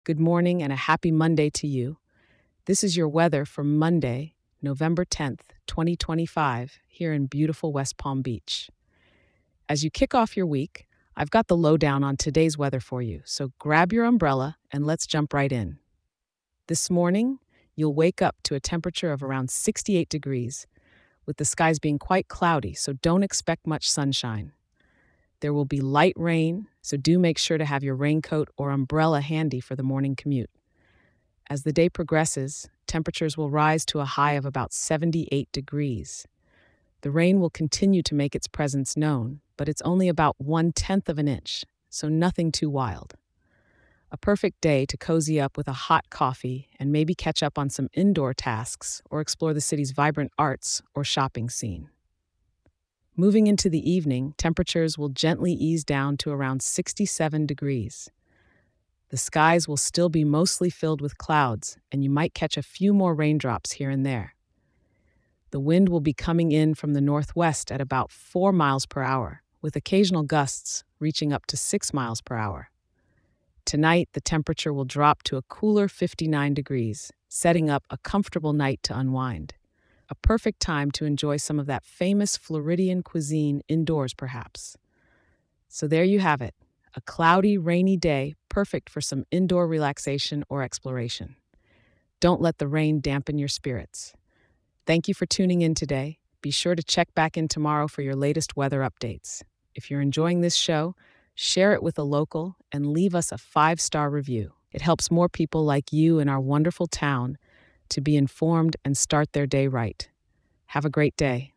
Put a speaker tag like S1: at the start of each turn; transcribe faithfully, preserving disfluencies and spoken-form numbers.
S1: Good morning and a happy Monday to you. This is your weather for Monday, November tenth, twenty twenty-five, here in beautiful West Palm Beach. As you kick off your week, I've got the lowdown on today's weather for you, so grab your umbrella and let's jump right in. This morning, you'll wake up to a temperature of around sixty-eight degrees, with the skies being quite cloudy, so don't expect much sunshine. There will be light rain, so do make sure to have your raincoat or umbrella handy for the morning commute. As the day progresses, temperatures will rise to a high of about seventy-eight degrees. The rain will continue to make its presence known, but it's only about one-tenth of an inch, so nothing too wild. A perfect day to cozy up with a hot coffee and maybe catch up on some indoor tasks or explore the city's vibrant arts or shopping scene. Moving into the evening, temperatures will gently ease down to around sixty-seven degrees. The skies will still be mostly filled with clouds, and you might catch a few more raindrops here and there. The wind will be coming in from the northwest at about four miles per hour, with occasional gusts reaching up to six miles per hour. Tonight, the temperature will drop to a cooler fifty-nine degrees, setting up a comfortable night to unwind. A perfect time to enjoy some of that famous Floridian cuisine indoors, perhaps. So there you have it, a cloudy, rainy day, perfect for some indoor relaxation or exploration. Don't let the rain dampen your spirits. Thank you for tuning in today. Be sure to check back in tomorrow for your latest weather updates. If you're enjoying this show, share it with a local and leave us a five-star review. It helps more people like you in our wonderful town to be informed and start their day right. Have a great day.